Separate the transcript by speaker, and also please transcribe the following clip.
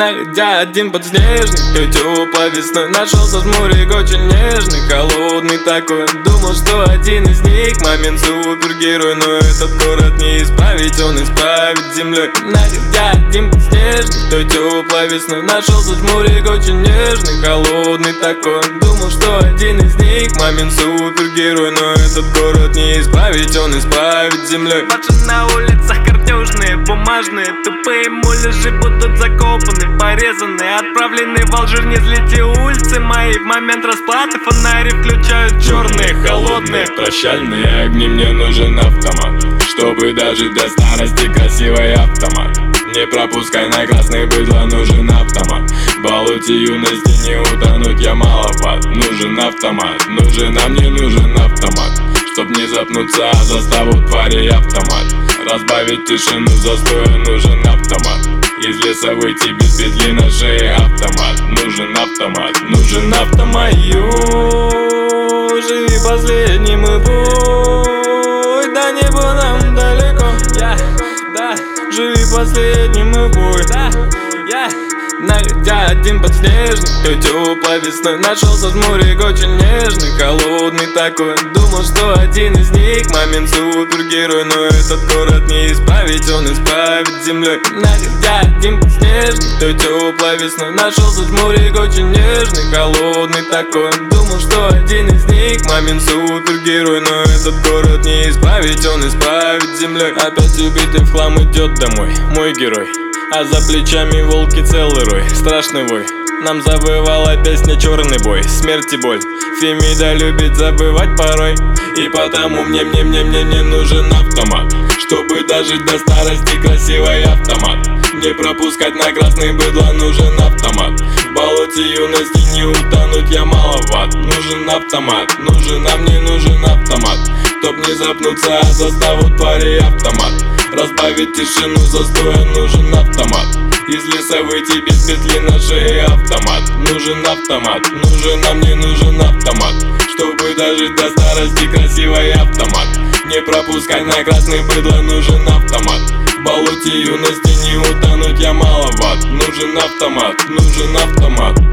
Speaker 1: Найдя один подснежник, той теплой весной нашелся жмурик очень нежный, холодный такой. Думал, что один из них момент супергерой, но этот город не исправить, он исправит землей. Найдя один подснежник, той теплой весной нашелся жмурик очень нежный, холодный такой. Думал, что один из них момент супергерой, но этот город не исправить, он исправит землей.
Speaker 2: Паша на улицах картежные, бумажные, тупые муляжи будут закопаны, порезаны, отправлены в Алжир. Не злите улицы мои, в момент расплаты фонари включают черные, холодные.
Speaker 1: Прощальные огни, мне нужен автомат, чтобы дожить до старости красивый автомат. Не пропускай на красный, быдло, нужен автомат. В болоте юности не утонуть, я маловат. Нужен автомат, нужен, а мне нужен автомат, чтоб не запнуться о заставу твари автомат. Разбавить тишину застоя, нужен автомат. Из леса выйти без петли на шее автомат. Нужен автомат, нужен автомат. Живи последним и бой, до неба нам далеко. Живи последним и бой. Найдя один подснежник, той теплой весной нашелся жмурик очень нежный, холодный такой. Думал, что один из них момент супергерой, но этот город не исправить, он исправит землей. Найдя один подснежник, той теплой весной нашелся жмурик очень нежный, холодный такой. Думал, что один из них момент супергерой, но этот город не исправить, он исправит землей. Опять убитый в хлам идет домой мой герой, а за плечами волки целый рой. Страшный вой, нам завывала песня «Черный бой», смерть и боль. Фемида любит забывать порой, и потому мне нужен автомат, чтобы дожить до старости красивый автомат. Не пропускать на красный, быдло, нужен автомат. В болоте юности не утонуть, я маловат. Нужен автомат, нужен, а мне нужен автомат, чтоб не запнуться о заставу твари автомат. Разбавить тишину застоя, нужен автомат. Из леса выйти без петли на шее автомат. Нужен автомат, нужен, а мне нужен автомат, чтобы дожить до старости красивый автомат. Не пропускай на красный, быдло, нужен автомат. В болоте юности не утонуть, я маловат. Нужен автомат, нужен автомат.